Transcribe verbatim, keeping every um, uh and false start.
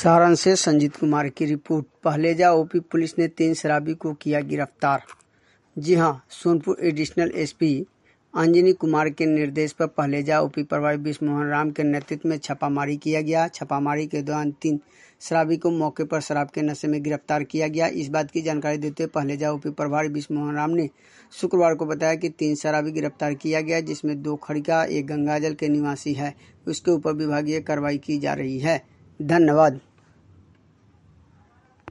सारण से संजीत कुमार की report. Pahleja OP police ने तीन शराबी को किया गिरफ्तार। जी हां, सोनपुर एडिशनल एसपी अंजनी कुमार के निर्देश पर पहलेजा ओपी प्रभारी विष्णु मोहन राम के नेतृत्व में छापामारी किया गया। छापामारी के दौरान तीन शराबी को मौके पर शराब के नशे में गिरफ्तार किया गया। इस बात की जानकारी देते हुए पहलेजा ओपी प्रभारी विष्णु मोहन राम ने शुक्रवार को बताया कि तीन शराबी गिरफ्तार किया गया, जिसमें दो खड़का एक गंगाजल के निवासी है। उसके ऊपर विभागीय कार्रवाई की जा रही है। धन्यवाद।